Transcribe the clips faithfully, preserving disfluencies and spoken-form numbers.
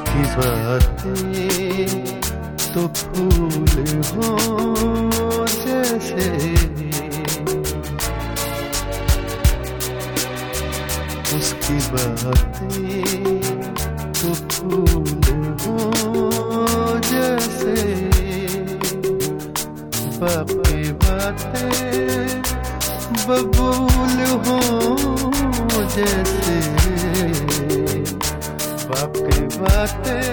उसकी बातें तो फूल हो जैसे, उसकी बातें तो फूल हो जैसे, बाकी बातें बबूल हो जैसे, बाकी बातें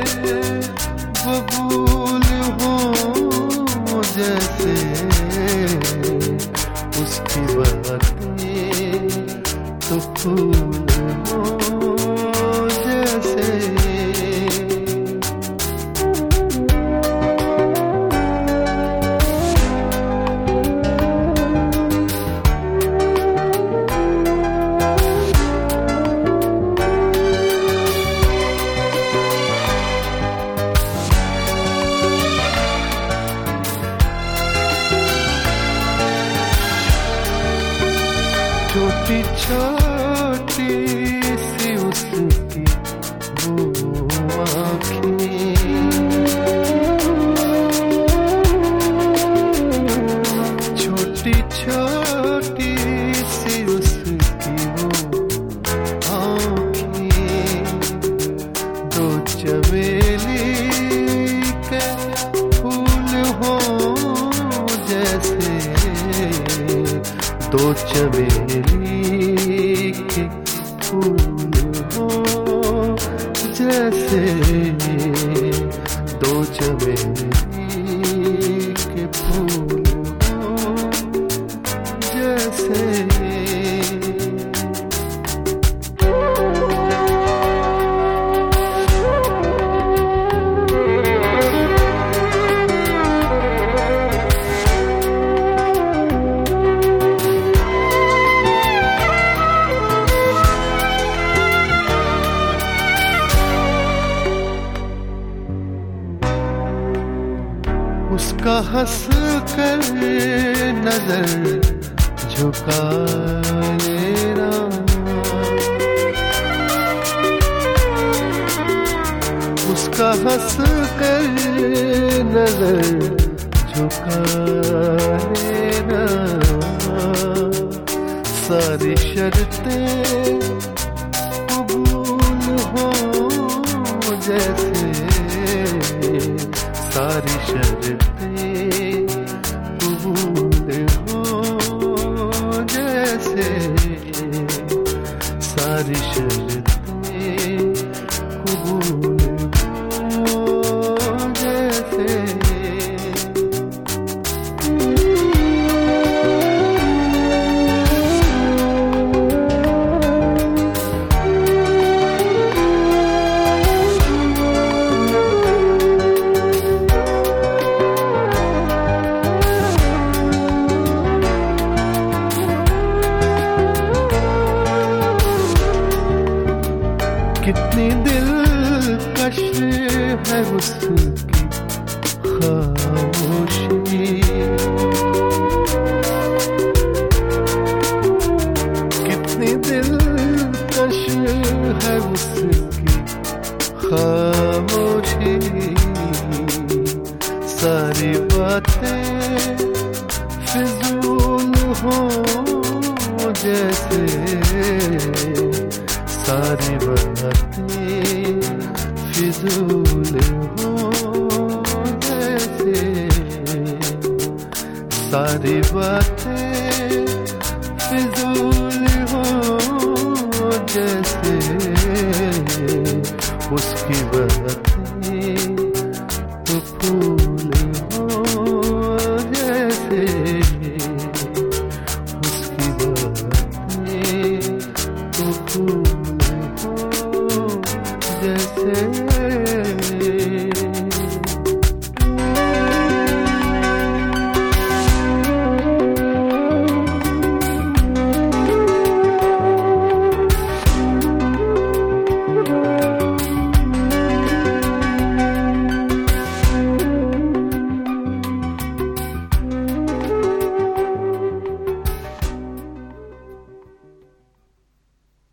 बबूल हो जैसे, उसकी बातें तो फूल हो जैसे। छोटी छोटी सी उसकी वो आँखें, छोटी छोटी सी उसकी वो आँखें, दो चमेली के फूल हो जैसे, दो चमेली के फूल हो जैसे, दो चमेली के फूल हो जैसे। उसका हंस कर नजर झुका लेना, उसका हंस कर नजर झुका लेना, सारी शर्तें कबूल हो जैसे, सारी शर्तें कबूल हो जैसे, सारी शर्तें कबूल हो जैसे। कितनी दिलकश है उसकी खामोशी, कितनी दिलकश है उसकी खामोशी, सारी बातें फिजूल हो जैसे, सारी बातें फिजूल हो जैसे, सारी बातें फिजूल हो जैसे, उसकी बातें तो फूल